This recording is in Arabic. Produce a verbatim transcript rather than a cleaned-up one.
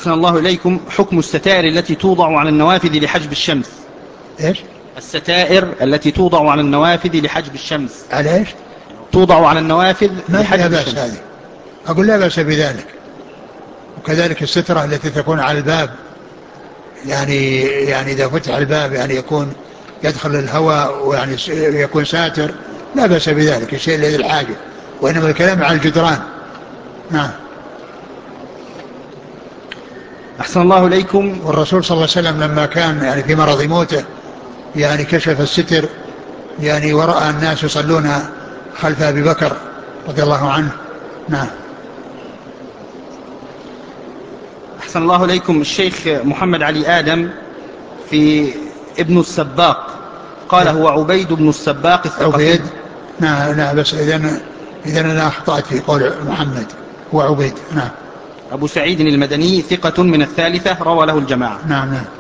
أحسن الله إليكم، حكم الستائر التي توضع على النوافذ لحجب الشمس. إيش؟ الستائر التي توضع على النوافذ لحجب الشمس. على إيش؟ توضع على النوافذ ما فيها لحجب بأس الشمس. هذه، أقول لا بأس بذلك. وكذلك السترة التي تكون على الباب، يعني يعني إذا فتح الباب يعني يكون يدخل الهواء ويعني يكون ساتر، لا بأس بذلك، الشيء الذي الحاجة، وإنما الكلام على الجدران. نعم. أحسن الله إليكم. والرسول صلى الله عليه وسلم لما كان يعني في مرض موته يعني كشف الستر يعني ورأى الناس يصلون خلف أبي بكر رضي الله عنه. نعم. أحسن الله إليكم، الشيخ محمد علي آدم في ابن السباق قال هو عبيد بن السباق الثقفي. عبيد. نعم نعم، بس إذن إذن أنا أخطأت في قول محمد، هو عبيد. نعم. أبو سعيد المدني ثقة من الثالثة، روى له الجماعة. نعم نعم.